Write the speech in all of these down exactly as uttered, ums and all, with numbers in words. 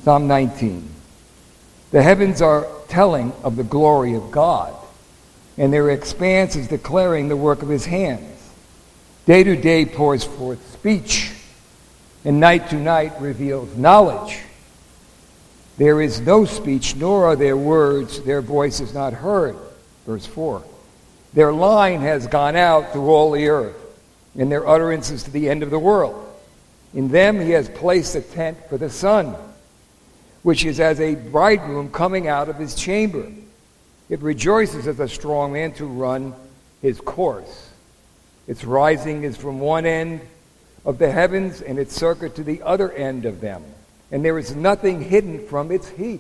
Psalm nineteen. The heavens are telling of the glory of God, and their expanse is declaring the work of his hands. Day to day pours forth speech, and night to night reveals knowledge. There is no speech, nor are there words, their voice is not heard. Verse four. Their line has gone out through all the earth, and their utterances to the end of the world. In them he has placed a tent for the sun, which is as a bridegroom coming out of his chamber. It rejoices as a strong man to run his course. Its rising is from one end of the heavens, and its circuit to the other end of them. And there is nothing hidden from its heat.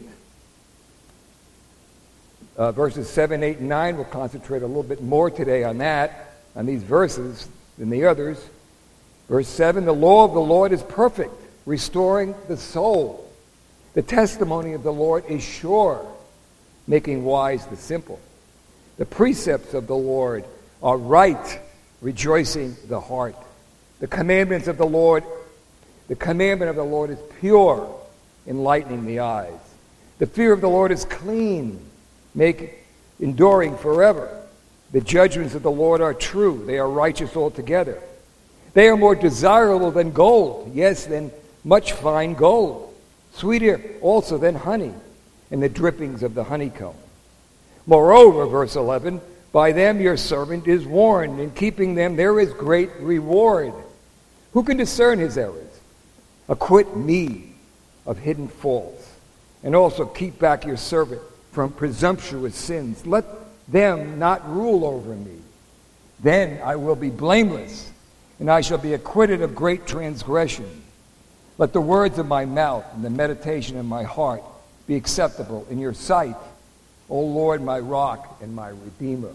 Uh, verses seven, eight, and nine, we'll concentrate a little bit more today on that, on these verses than the others. Verse seven, the law of the Lord is perfect, restoring the soul. The testimony of the Lord is sure, making wise the simple. The precepts of the Lord are right, rejoicing the heart. The commandments of the Lord, the commandment of the Lord is pure, enlightening the eyes. The fear of the Lord is clean, make enduring forever. The judgments of the Lord are true, they are righteous altogether. They are more desirable than gold, yes, than much fine gold, sweeter also than honey, and the drippings of the honeycomb. Moreover, verse eleven, by them your servant is warned, in keeping them there is great reward. Who can discern his errors? Acquit me of hidden faults, and also keep back your servant from presumptuous sins. Let them not rule over me. Then I will be blameless, and I shall be acquitted of great transgression. Let the words of my mouth and the meditation of my heart be acceptable in your sight, O Lord, my rock and my redeemer.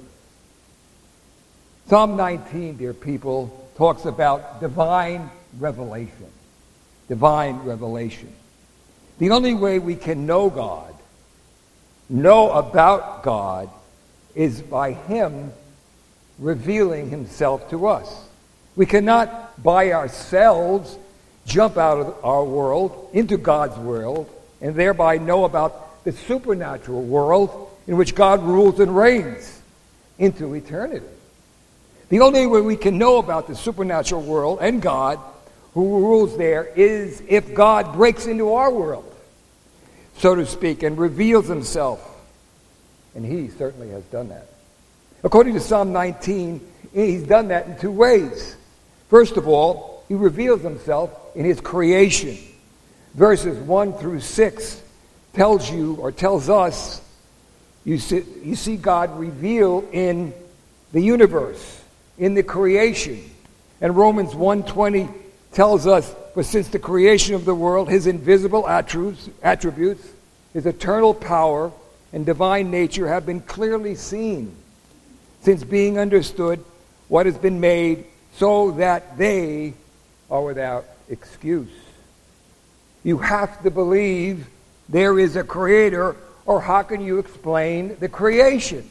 Psalm nineteen, dear people, talks about divine revelation. Divine revelation. The only way we can know God, know about God, is by him revealing himself to us. We cannot by ourselves jump out of our world into God's world and thereby know about the supernatural world in which God rules and reigns into eternity. The only way we can know about the supernatural world and God who rules there is if God breaks into our world, so to speak, and reveals himself. And he certainly has done that. According to Psalm nineteen, he's done that in two ways. First of all, he reveals himself in his creation. Verses one through six tells you, or tells us, you see, you see God revealed in the universe, in the creation. And Romans one twenty tells us, for since the creation of the world, his invisible attributes, attributes, his eternal power and divine nature have been clearly seen, since being understood what has been made, so that they are without excuse. You have to believe there is a creator, or how can you explain the creation?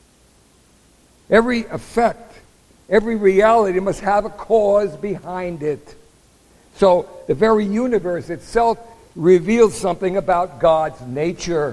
Every effect, every reality must have a cause behind it. So the very universe itself reveals something about God's nature.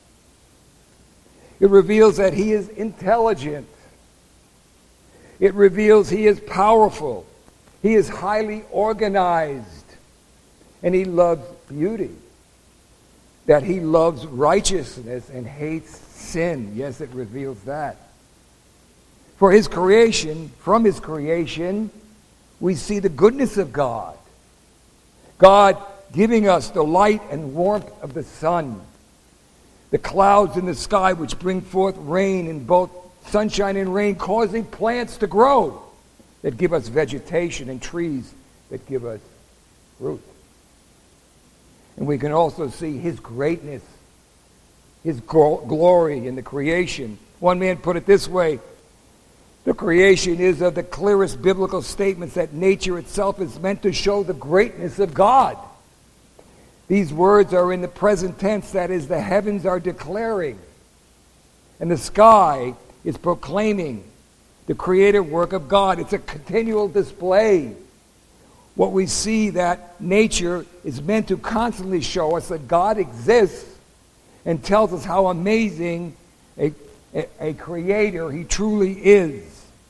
It reveals that he is intelligent. It reveals he is powerful. He is highly organized. And he loves beauty. That he loves righteousness and hates sin. Yes, it reveals that. For his creation, from his creation, we see the goodness of God. God giving us the light and warmth of the sun. The clouds in the sky which bring forth rain, in both sunshine and rain, causing plants to grow that give us vegetation, and trees that give us fruit. And we can also see his greatness, his glory in the creation. One man put it this way: the creation is of the clearest biblical statements that nature itself is meant to show the greatness of God. These words are in the present tense, that is, the heavens are declaring, and the sky is proclaiming the creative work of God. It's a continual display. what we see that nature is meant to constantly show us that God exists and tells us how amazing a, a, a creator he truly is.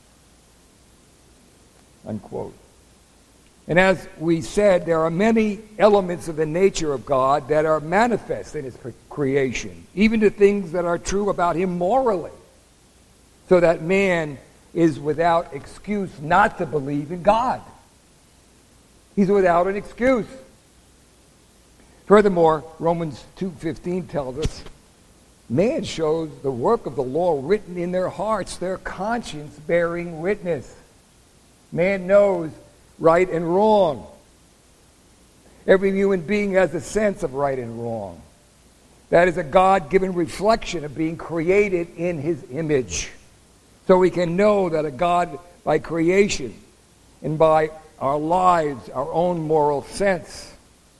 Unquote. And as we said, there are many elements of the nature of God that are manifest in his creation, even the things that are true about him morally, so that man is without excuse not to believe in God. He's without an excuse. Furthermore, Romans two fifteen tells us, man shows the work of the law written in their hearts, their conscience bearing witness. Man knows right and wrong. Every human being has a sense of right and wrong. That is a God-given reflection of being created in his image. So we can know that a God by creation and by our lives, our own moral sense.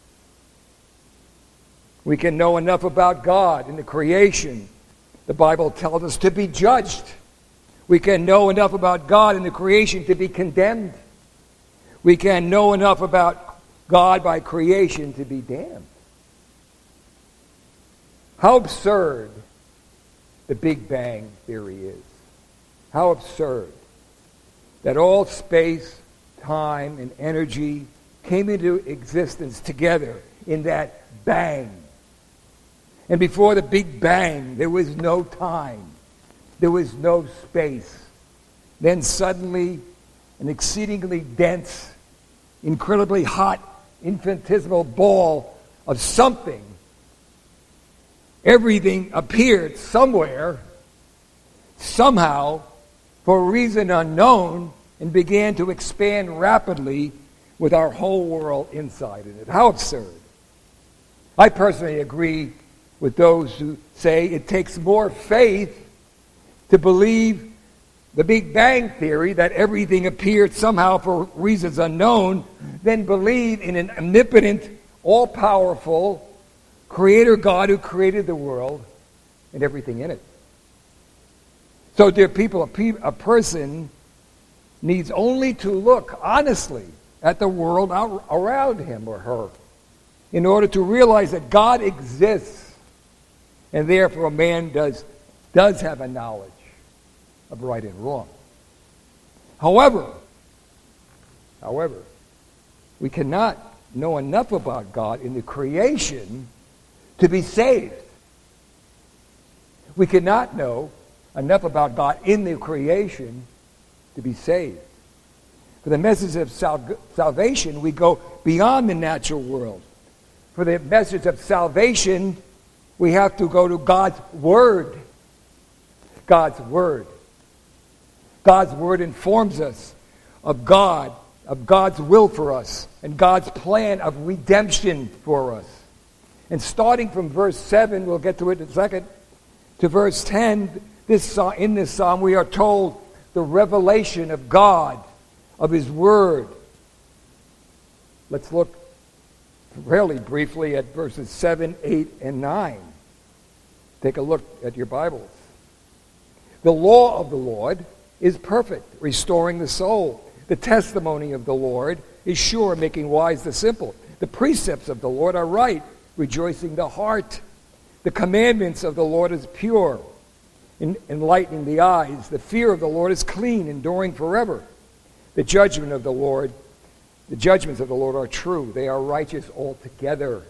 We can know enough about God in the creation. The Bible tells us to be judged. We can know enough about God in the creation to be condemned. We can know enough about God by creation to be damned. How absurd the Big Bang Theory is. How absurd that all space, time, and energy came into existence together in that bang. And before the Big Bang, there was no time. There was no space. Then suddenly, an exceedingly dense, incredibly hot, infinitesimal ball of something. Everything appeared somewhere, somehow, for a reason unknown, and began to expand rapidly with our whole world inside of it. How absurd. I personally agree with those who say it takes more faith to believe the Big Bang Theory, that everything appeared somehow for reasons unknown, than believe in an omnipotent, all-powerful creator God who created the world and everything in it. So, dear people, a, pe- a person needs only to look honestly at the world out around him or her in order to realize that God exists, and therefore a man does, does have a knowledge of right and wrong. However, however, we cannot know enough about God in the creation to be saved. We cannot know enough about God in the creation to be saved. For the message of sal- salvation, we go beyond the natural world. For the message of salvation, we have to go to God's Word. God's Word. God's Word informs us of God, of God's will for us, and God's plan of redemption for us. And starting from verse seven, we'll get to it in a second, to verse ten, this in this psalm we are told the revelation of God, of His Word. Let's look fairly briefly at verses seven, eight, and nine. Take a look at your Bibles. The law of the Lord is perfect, restoring the soul. The testimony of the Lord is sure, making wise the simple. The precepts of the Lord are right, rejoicing the heart. The commandments of the Lord is pure, enlightening the eyes. The fear of the Lord is clean, enduring forever. The judgment of the Lord, the judgments of the Lord are true. They are righteous altogether.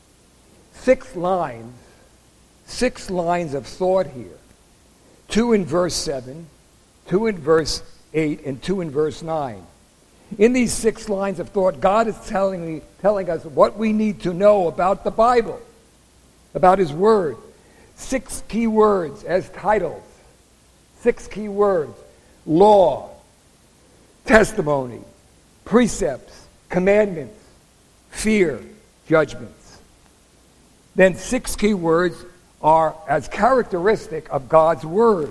Six lines, six lines of thought here. Two in verse seven, two in verse eight, and two in verse nine. In these six lines of thought, God is telling me, telling us what we need to know about the Bible, about His Word. Six key words as titles. Six key words. Law, testimony, precepts, commandments, fear, judgments. Then six key words are as characteristic of God's Word.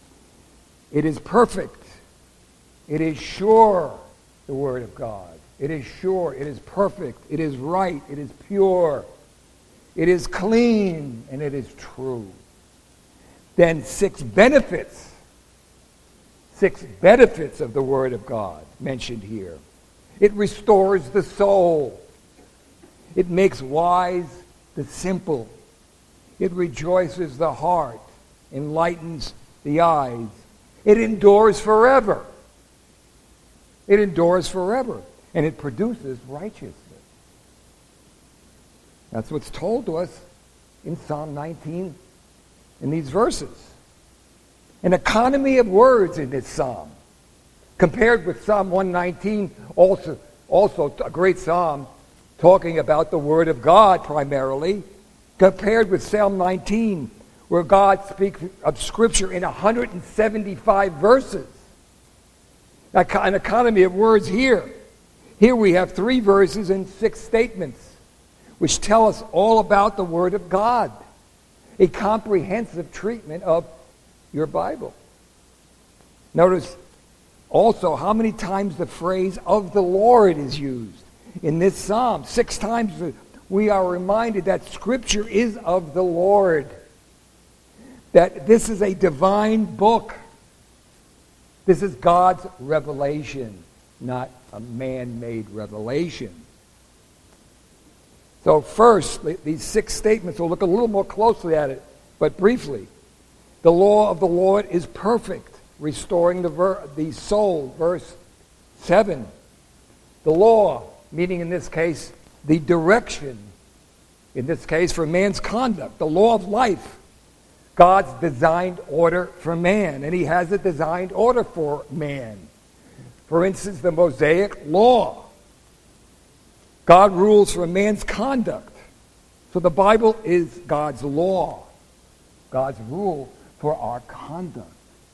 It is perfect. It is sure, the Word of God. It is sure. It is perfect. It is right. It is pure. It is clean, and it is true. Then six benefits. Six benefits of the Word of God mentioned here. It restores the soul. It makes wise the simple. It rejoices the heart, enlightens the eyes. It endures forever. It endures forever. And it produces righteousness. That's what's told to us in Psalm nineteen in these verses. An economy of words in this psalm. Compared with Psalm one nineteen, also, also a great psalm talking about the Word of God primarily, compared with Psalm nineteen, where God speaks of Scripture in one hundred seventy-five verses. An economy of words here. Here we have three verses and six statements, which tell us all about the Word of God. A comprehensive treatment of your Bible. Notice also how many times the phrase "of the Lord" is used in this psalm. Six times we are reminded that Scripture is of the Lord. That this is a divine book. This is God's revelation, not a man-made revelation. So first, these six statements, we'll look a little more closely at it, but briefly. The law of the Lord is perfect, restoring the, ver- the soul. Verse seven. The law, meaning in this case, the direction, in this case, for man's conduct. The law of life. God's designed order for man, and he has a designed order for man. For instance, the Mosaic law. God rules for man's conduct. So the Bible is God's law, God's rule for our conduct.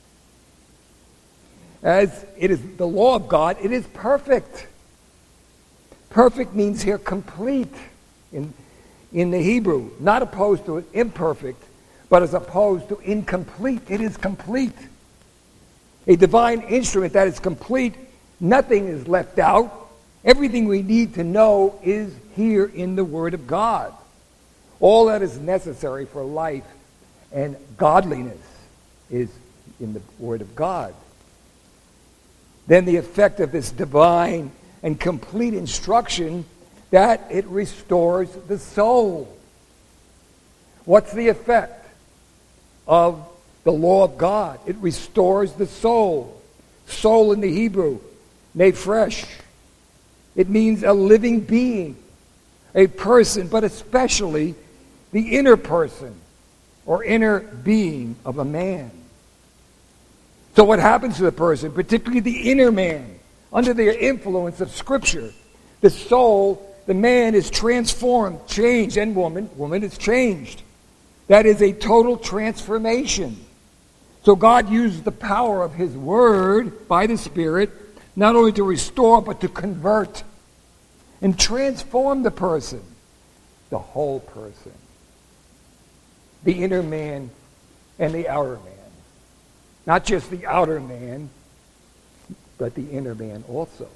As it is the law of God, it is perfect. Perfect means here complete in, in the Hebrew, not opposed to imperfect, but as opposed to incomplete. It is complete. A divine instrument that is complete. Nothing is left out. Everything we need to know is here in the Word of God. All that is necessary for life and godliness is in the Word of God. Then the effect of this divine and complete instruction, that it restores the soul. What's the effect of the law of God? It restores the soul. Soul in the Hebrew, nefesh. It means a living being, a person, but especially the inner person or inner being of a man. So what happens to the person, particularly the inner man, under the influence of Scripture? The soul, the man is transformed, changed, and woman, woman is changed. That is a total transformation. So God uses the power of His Word by the Spirit not only to restore, but to convert and transform the person, the whole person, the inner man and the outer man. Not just the outer man, but the inner man also.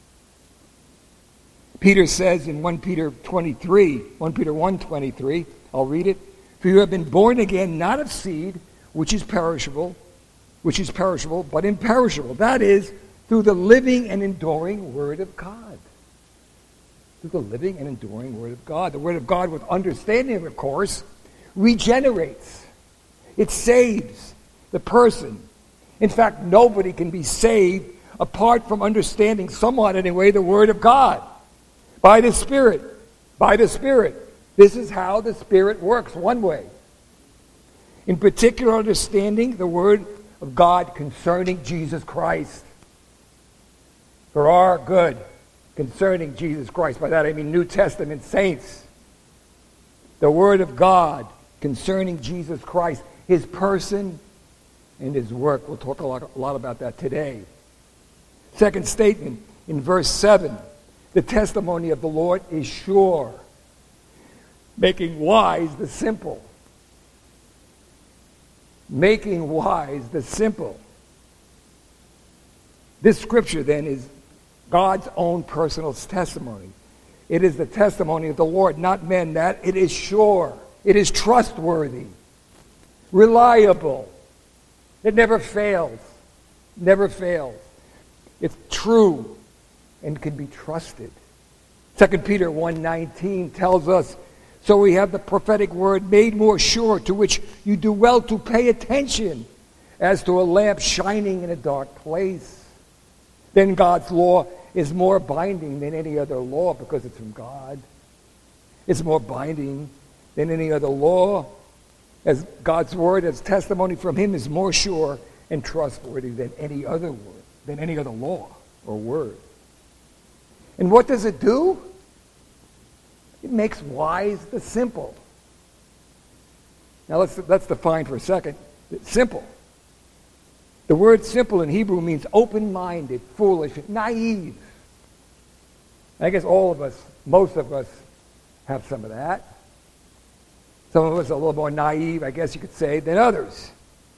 Peter says in First Peter twenty-three, First Peter one twenty-three, I'll read it. For you have been born again, not of seed, which is perishable, which is perishable, but imperishable. That is, through the living and enduring Word of God. Through the living and enduring Word of God. The Word of God, with understanding, of course, regenerates. It saves the person. In fact, nobody can be saved apart from understanding somewhat, anyway, the Word of God. By the Spirit. By the Spirit. This is how the Spirit works, one way. In particular, understanding the Word of God concerning Jesus Christ. For our good concerning Jesus Christ. By that I mean New Testament saints. The Word of God concerning Jesus Christ. His person and His work. We'll talk a lot, a lot about that today. Second statement in verse seven. The testimony of the Lord is sure, making wise the simple. Making wise the simple. This scripture then is God's own personal testimony. It is the testimony of the Lord, not men, that it is sure. It is trustworthy, reliable. It never fails. Never fails. It's true. and can be trusted. Second Peter one nineteen tells us, so we have the prophetic word made more sure, to which you do well to pay attention, as to a lamp shining in a dark place. Then God's law is more binding than any other law because it's from God. It's more binding than any other law, as God's word as testimony from him is more sure and trustworthy than any other word, than any other law or word. And what does it do? It makes wise the simple. Now let's let's define for a second. Simple. The word simple in Hebrew means open-minded, foolish, naive. I guess all of us, most of us, have some of that. Some of us are a little more naive, I guess you could say, than others.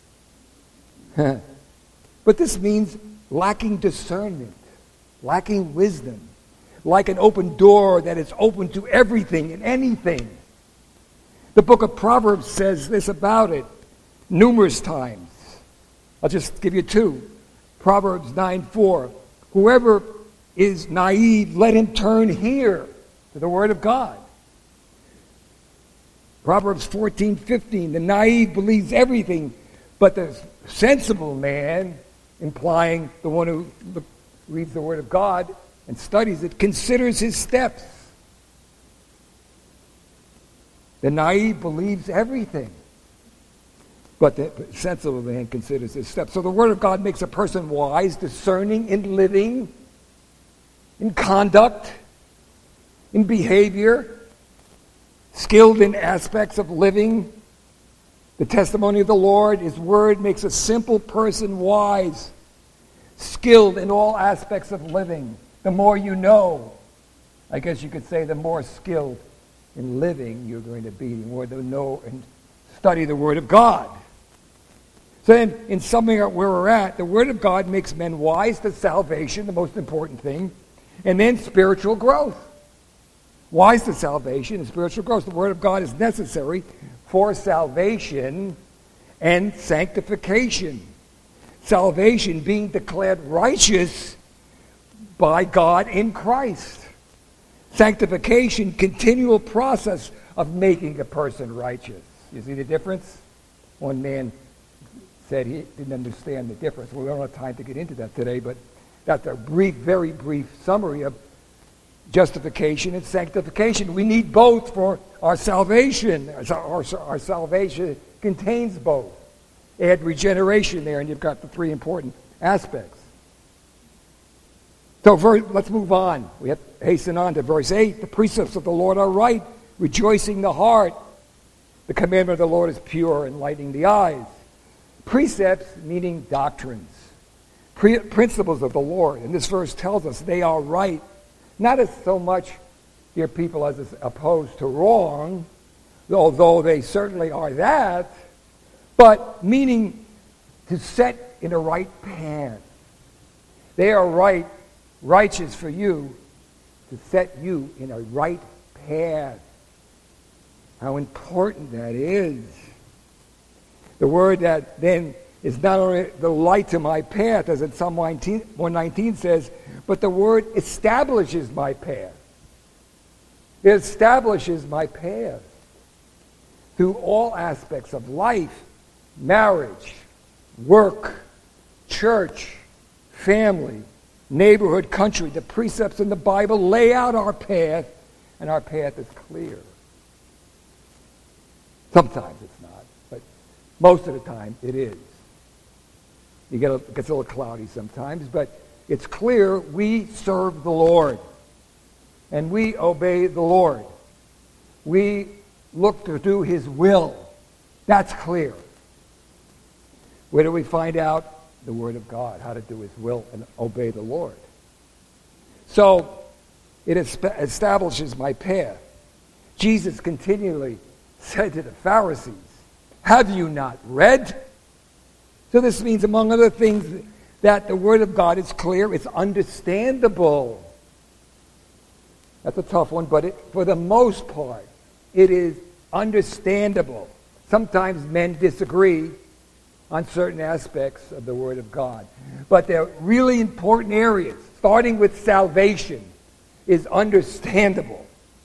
But this means lacking discernment, lacking wisdom, like an open door that is open to everything and anything. The book of Proverbs says this about it numerous times. I'll just give you two. Proverbs nine four. Whoever is naive, let him turn here to the word of God. Proverbs fourteen fifteen. The naive believes everything, but the sensible man, implying the one who reads the word of God and studies it, considers his steps. The naive believes everything, but the sensible man considers his steps. So the word of God makes a person wise, discerning in living, in conduct, in behavior, skilled in aspects of living. The testimony of the Lord, his word, makes a simple person wise, skilled in all aspects of living. The more you know, I guess you could say, the more skilled in living you're going to be, the more to know and study the word of God. So then, in summing up where we're at, the word of God makes men wise to salvation, the most important thing, and then spiritual growth. Wise to salvation and spiritual growth. The word of God is necessary for salvation and sanctification. Salvation being declared righteous by God in Christ. Sanctification, continual process of making a person righteous. You see the difference? One man said he didn't understand the difference. We don't have time to get into that today, but that's a brief, very brief summary of justification and sanctification. We need both for our salvation. Our, our, our salvation contains both. Add regeneration there, and you've got the three important aspects. So ver- let's move on. We have to hasten on to verse eight. The precepts of the Lord are right, rejoicing the heart. The commandment of the Lord is pure, enlightening the eyes. Precepts meaning doctrines, Pre- principles of the Lord. And this verse tells us they are right. Not as so much, dear people, as is opposed to wrong, although they certainly are that, but meaning to set in a right path. They are right, righteous for you, to set you in a right path. How important that is. The word that then is not only the light to my path, as in Psalm one nineteen says, but the word establishes my path. It establishes my path through all aspects of life, marriage, work, church, family, neighborhood, country. The precepts in the Bible lay out our path, and our path is clear. Sometimes it's not, but most of the time it is. You get a, it gets a little cloudy sometimes, but it's clear we serve the Lord, and we obey the Lord. We look to do his will. That's clear. Where do we find out? The Word of God, how to do his will and obey the Lord. So, it establishes my path. Jesus continually said to the Pharisees, have you not read? So this means, among other things, that the Word of God is clear, it's understandable. That's a tough one, but it, for the most part, it is understandable. Sometimes men disagree, on certain aspects of the Word of God. But they're really important areas, starting with salvation, is understandable.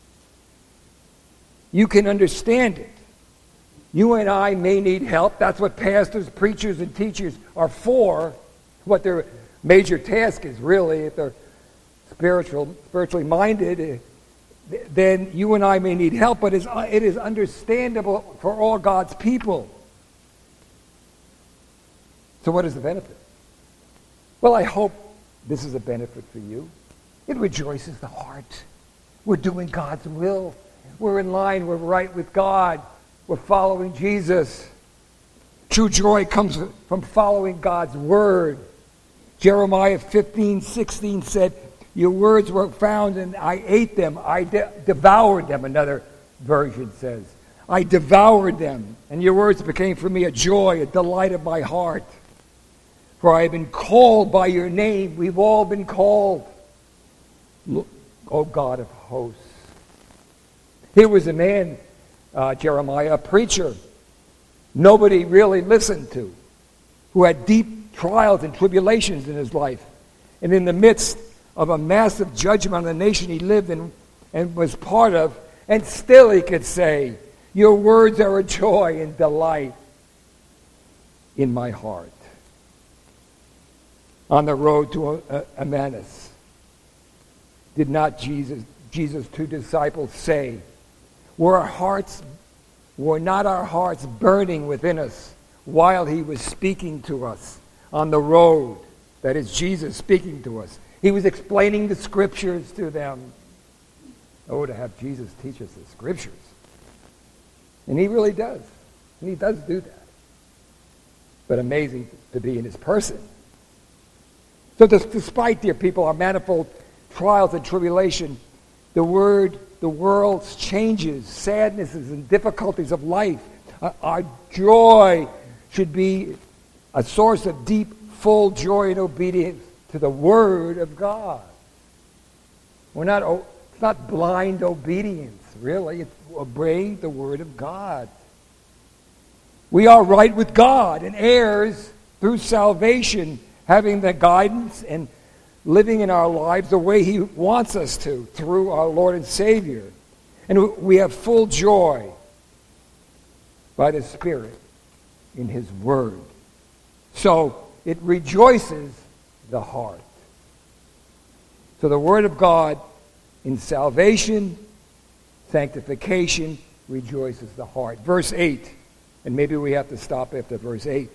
You can understand it. You and I may need help. That's what pastors, preachers, and teachers are for. What their major task is, really, if they're spiritual, spiritually minded, then you and I may need help, but it is understandable for all God's people. So what is the benefit? Well, I hope this is a benefit for you. It rejoices the heart. We're doing God's will. We're in line. We're right with God. We're following Jesus. True joy comes from following God's word. Jeremiah fifteen sixteen said, your words were found and I ate them. I de- devoured them, another version says. I devoured them, and your words became for me a joy, a delight of my heart. For I have been called by your name. We've all been called. Look, O God of hosts. Here was a man, uh, Jeremiah, a preacher, nobody really listened to, who had deep trials and tribulations in his life. And in the midst of a massive judgment on the nation he lived in and was part of, and still he could say, your words are a joy and delight in my heart. On the road to Emmaus, did not Jesus, Jesus' two disciples say, were our hearts, were not our hearts burning within us while he was speaking to us on the road? That is Jesus speaking to us. He was explaining the scriptures to them. Oh, to have Jesus teach us the scriptures. And he really does. And he does do that. But amazing to be in his person. So despite, dear people, our manifold trials and tribulation, the word, the world's changes, sadnesses, and difficulties of life, uh, our joy should be a source of deep, full joy and obedience to the Word of God. We're not, it's not blind obedience, really. It's obeying the Word of God. We are right with God and heirs through salvation, having the guidance and living in our lives the way He wants us to through our Lord and Savior. And we have full joy by the Spirit in His Word. So it rejoices the heart. So the Word of God in salvation, sanctification, rejoices the heart. Verse eight, and maybe we have to stop after verse eight,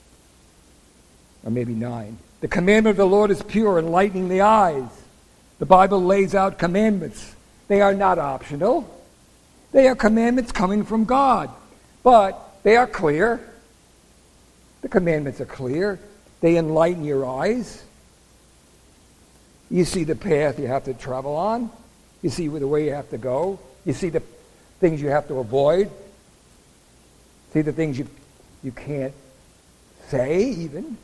or maybe nine. The commandment of the Lord is pure, enlightening the eyes. The Bible lays out commandments. They are not optional. They are commandments coming from God. But they are clear. The commandments are clear. They enlighten your eyes. You see the path you have to travel on. You see the way you have to go. You see the things you have to avoid. See the things you, you can't say even.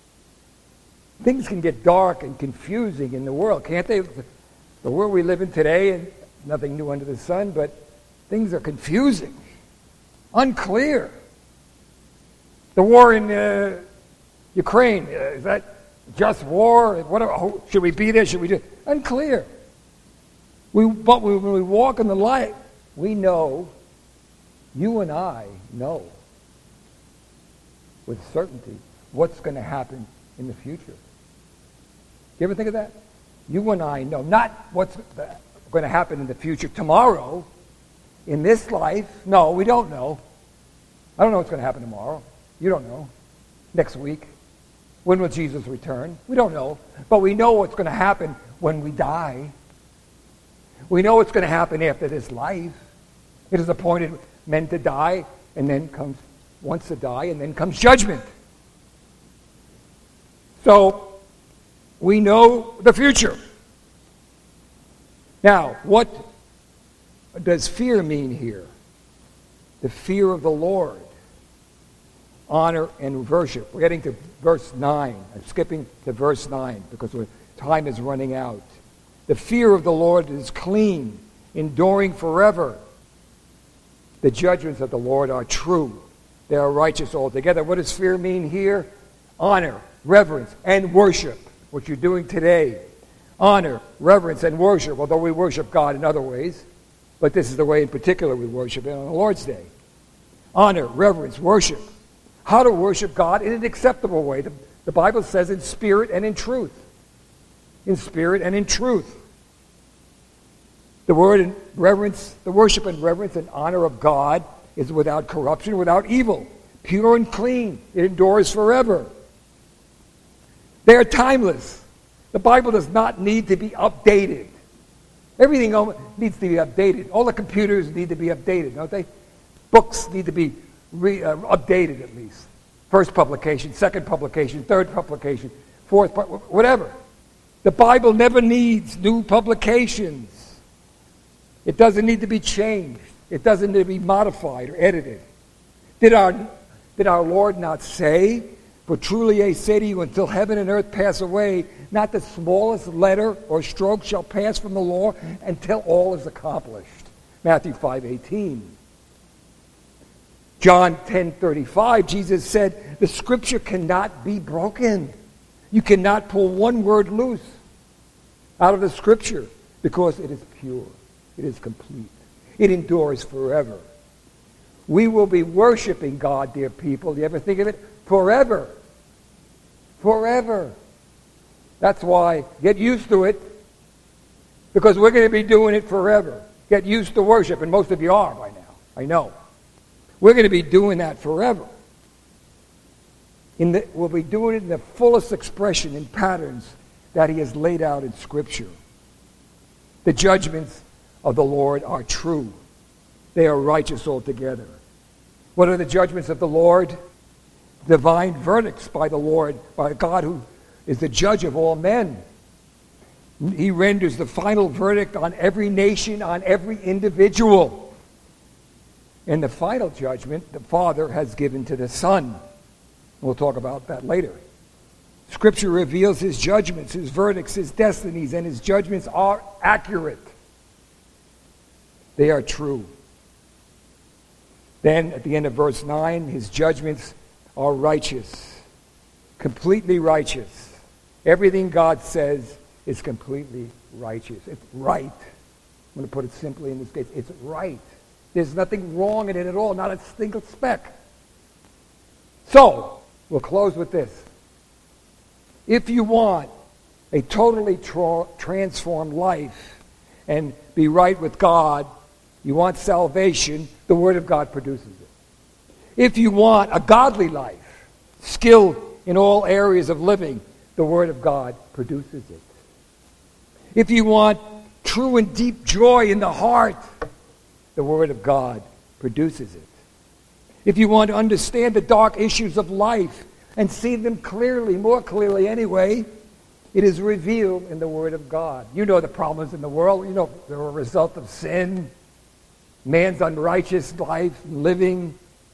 Things can get dark and confusing in the world, can't they? The world we live in today, and nothing new under the sun, but things are confusing, unclear. The war in uh, Ukraine, uh, is that just war? What, should we be there? Should we do? Unclear. We, but we, when we walk in the light, we know, you and I know with certainty what's going to happen in the future. You ever think of that? You and I know, not what's going to happen in the future tomorrow, in this life. No, we don't know. I don't know what's going to happen tomorrow. You don't know. Next week. When will Jesus return? We don't know. But we know what's going to happen when we die. We know what's going to happen after this life. It is appointed men to die, and then comes, once to die, and then comes judgment. So, we know the future. Now, what does fear mean here? The fear of the Lord. Honor and worship. We're getting to verse nine. I'm skipping to verse nine because time is running out. The fear of the Lord is clean, enduring forever. The judgments of the Lord are true, They are righteous altogether. What does fear mean here? Honor, reverence, and worship. What you're doing today. Honor, reverence, and worship. Although we worship God in other ways. But this is the way in particular we worship Him on the Lord's Day. Honor, reverence, worship. How to worship God in an acceptable way. The, the Bible says in spirit and in truth. In spirit and in truth. The word and reverence, the worship and reverence and honor of God is without corruption, without evil, pure and clean. It endures forever. They are timeless. The Bible does not need to be updated. Everything needs to be updated. All the computers need to be updated, don't they? Books need to be re, uh, updated at least. First publication, second publication, third publication, fourth, whatever. The Bible never needs new publications. It doesn't need to be changed. It doesn't need to be modified or edited. Did our, did our Lord not say, "For truly I say to you, until heaven and earth pass away, not the smallest letter or stroke shall pass from the law until all is accomplished." Matthew five eighteen. John ten thirty-five, Jesus said, "The scripture cannot be broken." You cannot pull one word loose out of the scripture because it is pure. It is complete. It endures forever. We will be worshiping God, dear people. Do you ever think of it? Forever. Forever. That's why get used to it, because we're going to be doing it forever. Get used to worship, and most of you are by now. I know. We're going to be doing that forever. In the, we'll be doing it in the fullest expression in patterns that He has laid out in Scripture. The judgments of the Lord are true. They are righteous altogether. What are the judgments of the Lord? Divine verdicts by the Lord, by God who is the judge of all men. He renders the final verdict on every nation, on every individual. And the final judgment the Father has given to the Son. We'll talk about that later. Scripture reveals His judgments, His verdicts, His destinies, and His judgments are accurate. They are true. Then, at the end of verse nine, His judgments are righteous, completely righteous. Everything God says is completely righteous. It's right. I'm going to put it simply in this case. It's right. There's nothing wrong in it at all, not a single speck. So, we'll close with this. If you want a totally tra- transformed life and be right with God, you want salvation, the Word of God produces it. If you want a godly life, skilled in all areas of living, the Word of God produces it. If you want true and deep joy in the heart, the Word of God produces it. If you want to understand the dark issues of life and see them clearly, more clearly anyway, it is revealed in the Word of God. You know the problems in the world. You know they're a result of sin, man's unrighteous life, living,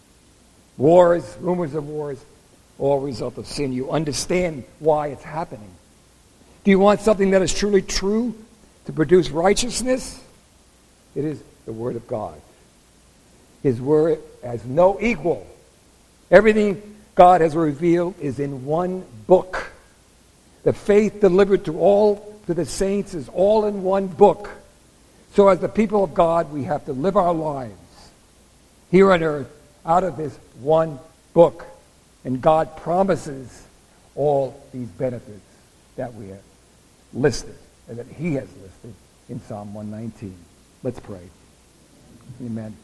wars, rumors of wars, all a result of sin. You understand why it's happening. Do you want something that is truly true to produce righteousness? It is the Word of God. His Word has no equal. Everything God has revealed is in one book. The faith delivered to all, to the saints, is all in one book. So as the people of God, we have to live our lives here on earth out of this one book. And God promises all these benefits that we have listed, and that He has listed in Psalm one nineteen. Let's pray. Amen.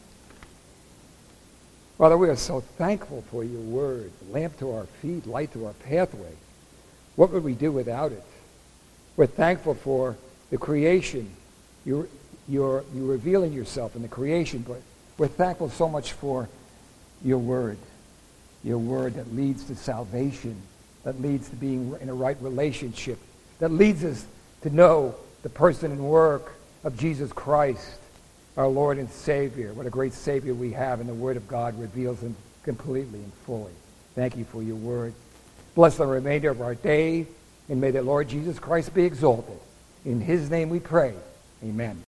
Father, we are so thankful for your word, lamp to our feet, light to our pathway. What would we do without it? We're thankful for the creation. You're, you're, you're revealing yourself in the creation, but we're thankful so much for your word, your word that leads to salvation, that leads to being in a right relationship, that leads us to know the person and work of Jesus Christ, our Lord and Savior. What a great Savior we have, and the Word of God reveals Him completely and fully. Thank you for your word. Bless the remainder of our day, and may the Lord Jesus Christ be exalted. In His name we pray. Amen.